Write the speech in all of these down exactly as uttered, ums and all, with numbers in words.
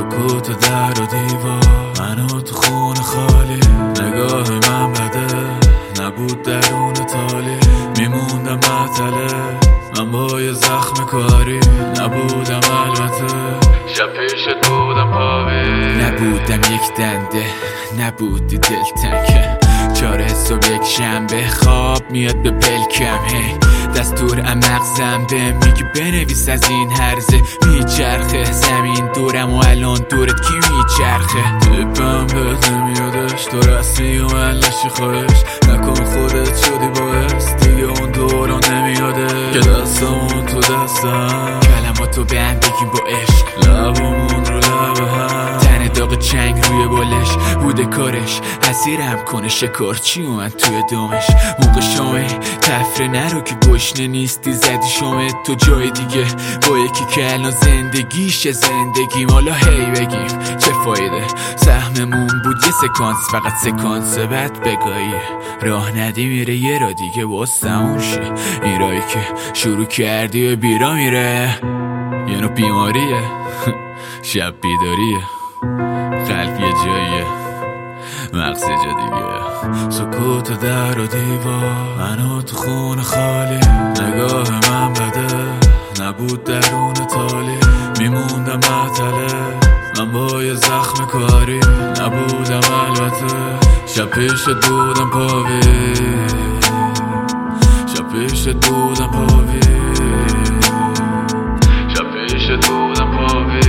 سکوت در و دیوار، منو تو خون خالی، نگاه من بده نبود درون تالی، میموندم معطله من با یه زخم کاری، نبودم البته شب پیشت بودم پاوی، نبودم یک دنده نبودی دلتنگه، چاره صبح یک شنبه خواب میاد به پلکم، هی دستور مغزم به میگه بنویس از این هرزه، میچرخه زمین دورم و الان دورت کی میچرخه، تیپم بهت نمیادش تو رسمی و من لشی خواهش، نکن خودت شدی باعث دیگه اون دوران نمیاده که دستمون تو دستم، کلماتو به هم بگیم با عشق، لبمون رو لب هم، تن داغ چنگ روی بالش بوده کارش، اسیرم کنه شکارچی و من توی دامش، موقع شامه تفره نرو که گشنه نیستی زدی شامه تو جای دیگه با یکی که الان زندگیشه زندگی مالا هی بگیم چه فایده، سهممون بود یه سکانس فقط سکانس بعد بگاهیه، راه ندی میره یه را دیگه باز تموم شه، این رایی که شروع کردی و بیرا میره یه نوع بیماریه شب بیداریه، قلب یه جاییه مغز یه جا دیگه، سکوت در و دیوار، منو تو خون خالی، نگاه من بده نبود درون تالی، میموندم معطله من با یه زخم کاری، نبودم البته شب پیشت بودم پاوی، شب پیشت بودم پاوی، شب پیشت بودم پاوی،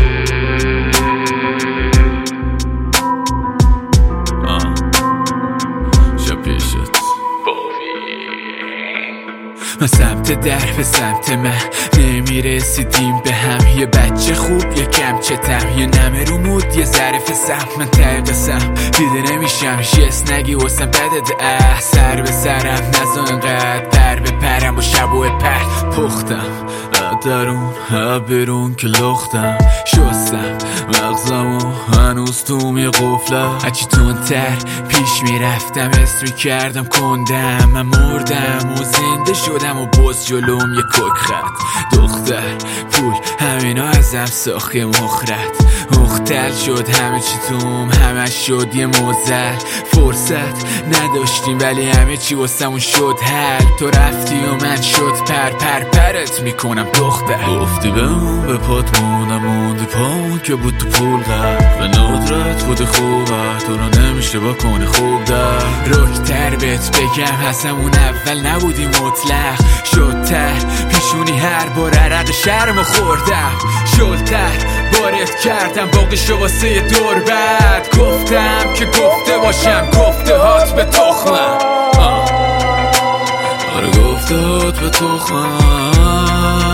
من سمت در به سمت من نمیرسیدیم به هم، یه بچه خوب یه کم چتم، یه نمه رو مود یه ظرف سم، من ته قسم دیده نمیشم شیست نگی حسن بدده اه، سر به سرم نزا انقدر پر به پرم با شب و پر پختم، درون بیرون که لختم شستم مغزم و هنوز تو می قفلم، هرچی تندتر پیش میرفتم اسم میکردم کندم، من مردم و زنده شدم و باز جلوم یه کوک خط، دختر پول همینا ازم ساخت مخرت، مختل شد همه چی توم همش شد یه موزل، فرصت نداشتیم ولی همه چی واسمون شد حل، تو رفتی و من شد پر پر پرت میکنم دختر، گفتی بمون به پات موندم موندی پامون که بود تو پول قرد، به ندرت بود خوبه تو رو نمیشه با کنی خوب در، رکتر بهت بگم حسمون اول نبودی مطلق، شدتر پیشونی هر بار عرق شرم خوردم، شدتر بارت کردم باقیشو واسه دور بعد، گفتم که گفته باشم گفته هات به تخمم، آره گفته هات به تخمم،